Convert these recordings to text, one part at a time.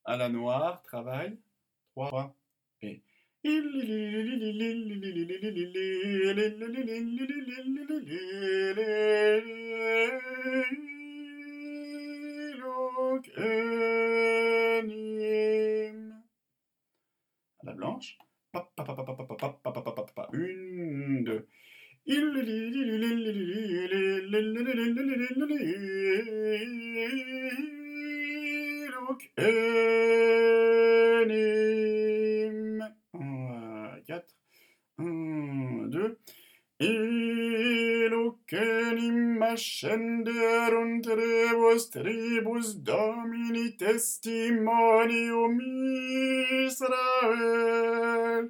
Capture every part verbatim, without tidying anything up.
À la noire, travail. Trois. Et. À la blanche. Une, deux. Quatre. Un, deux. Eloquenim ascender tribus tribus domini testimonium Israel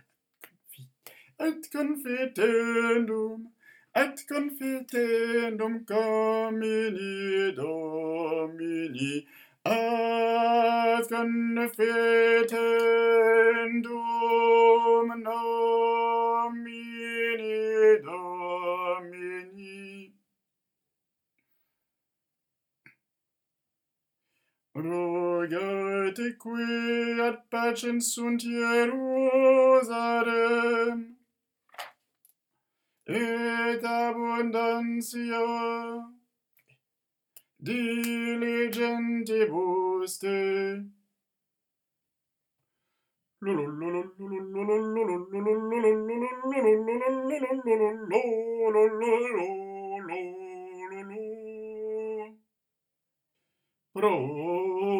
et confitendum et confitendum comini domini et confitendum nomini domini. Rogate qui ad pacem sunt Jerusalem et abundantia diligentibus te. Pro